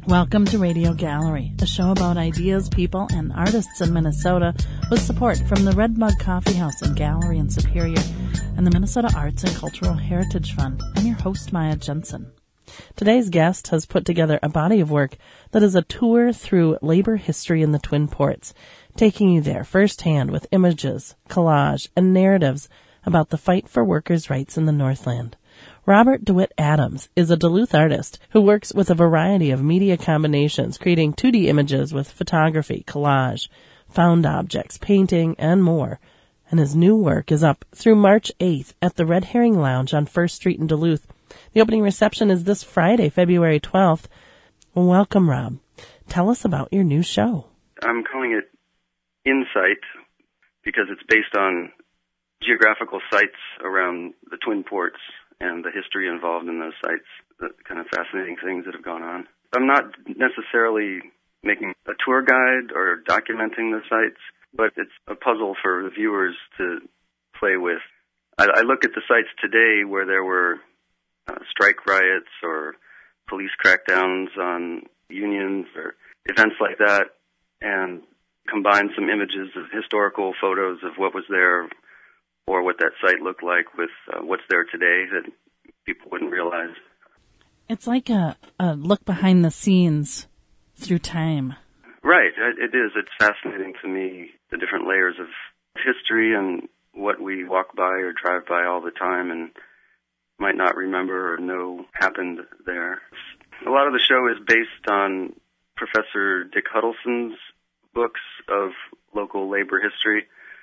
Welcome to Radio Gallery, a show about ideas, people, and artists in Minnesota with support from the Red Mug Coffee House and Gallery in Superior and the Minnesota Arts and Cultural Heritage Fund. I'm your host, Maya Jensen. Today's guest has put together a body of work that is a tour through labor history in the Twin Ports, taking you there firsthand with images, collage, and narratives about the fight for workers' rights in the Northland. Robert DeWitt Adams is a Duluth artist who works with a variety of media combinations, creating 2D images with photography, collage, found objects, painting, and more. And his new work is up through March 8th at the Red Herring Lounge on 1st Street in Duluth. The opening reception is this Friday, February 12th. Welcome, Rob. Tell us about your new show. I'm calling it Insight because it's based on geographical sites around the Twin Ports and the history involved in those sites, the kind of fascinating things that have gone on. I'm not necessarily making a tour guide or documenting the sites, but it's a puzzle for the viewers to play with. I look at the sites today where there were strike riots or police crackdowns on unions or events like that, and combine some images of historical photos of what was there or what that site looked like with what's there today that people wouldn't realize. It's like a look behind the scenes through time. Right, it is. It's fascinating to me, the different layers of history and what we walk by or drive by all the time and might not remember or know happened there. A lot of the show is based on Professor Dick Huddleston's books of local labor history,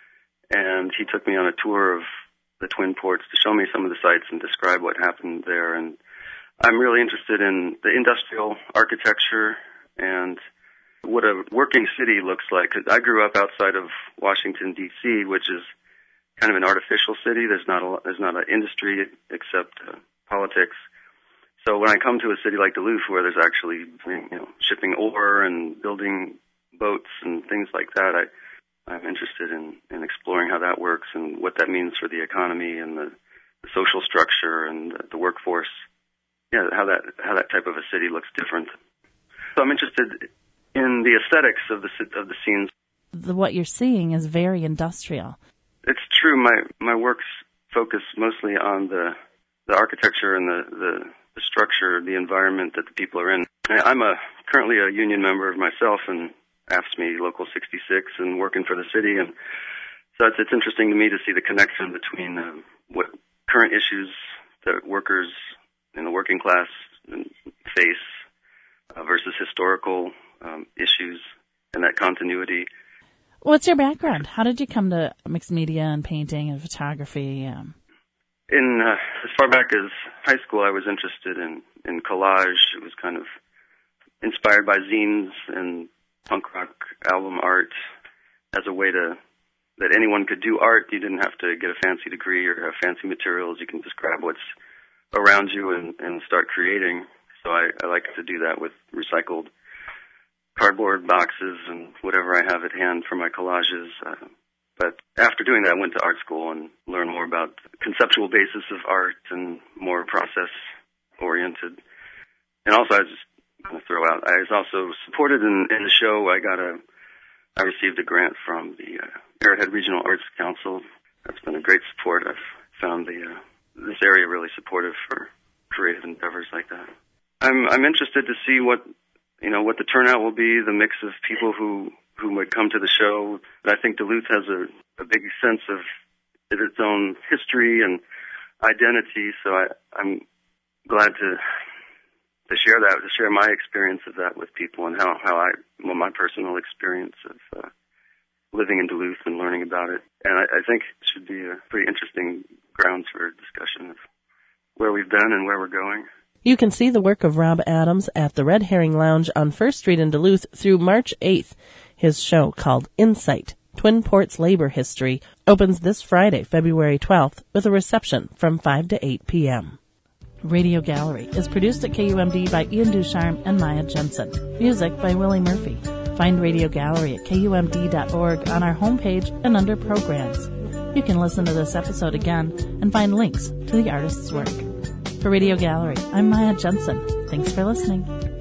and he took me on a tour of the Twin Ports to show me some of the sites and describe what happened there. And I'm really interested in the industrial architecture and what a working city looks like. I grew up outside of Washington, D.C., which is kind of an artificial city. There's not an industry except politics. So when I come to a city like Duluth, where there's actually shipping ore and building boats and things like that, I'm interested in exploring how that works and what that means for the economy and the social structure and the workforce. Yeah, how that type of a city looks different. So I'm interested in the aesthetics of the scenes. What you're seeing is very industrial. It's true. My works focus mostly on the architecture and the structure, the environment that the people are in. I'm currently a union member myself, and AFSCME Local 66 and working for the city, and so it's interesting to me to see the connection between what current issues that workers in the working class face versus historical issues and that continuity. What's your background? How did you come to mixed media and painting and photography? In as far back as high school, I was interested in collage. It was kind of inspired by zines and punk rock album art as a way that anyone could do art. You didn't have to get a fancy degree or have fancy materials. You can just grab what's around you and start creating. So I like to do that with recycled cardboard boxes and whatever I have at hand for my collages. But after doing that, I went to art school and learned more about the conceptual basis of art and more process-oriented. And also, I was just going to throw out, I was also supported in the show. I received a grant from the Arrowhead Regional Arts Council. That's been a great support. I've found this area really supportive for creative endeavors like that. I'm interested to see what the turnout will be, the mix of people who would come to the show. I think Duluth has a big sense of its own history and identity, so I'm glad to share that, to share my experience of that with people and my personal experience of living in Duluth and learning about it. And I think it should be a pretty interesting grounds for discussion of where we've been and where we're going. You can see the work of Rob Adams at the Red Herring Lounge on 1st Street in Duluth through March 8th. His show, called Insight, Twin Ports Labor History, opens this Friday, February 12th, with a reception from 5 to 8 p.m. Radio Gallery is produced at KUMD by Ian Ducharme and Maya Jensen. Music by Willie Murphy. Find Radio Gallery at KUMD.org on our homepage and under Programs. You can listen to this episode again and find links to the artist's work. For Radio Gallery, I'm Maya Jensen. Thanks for listening.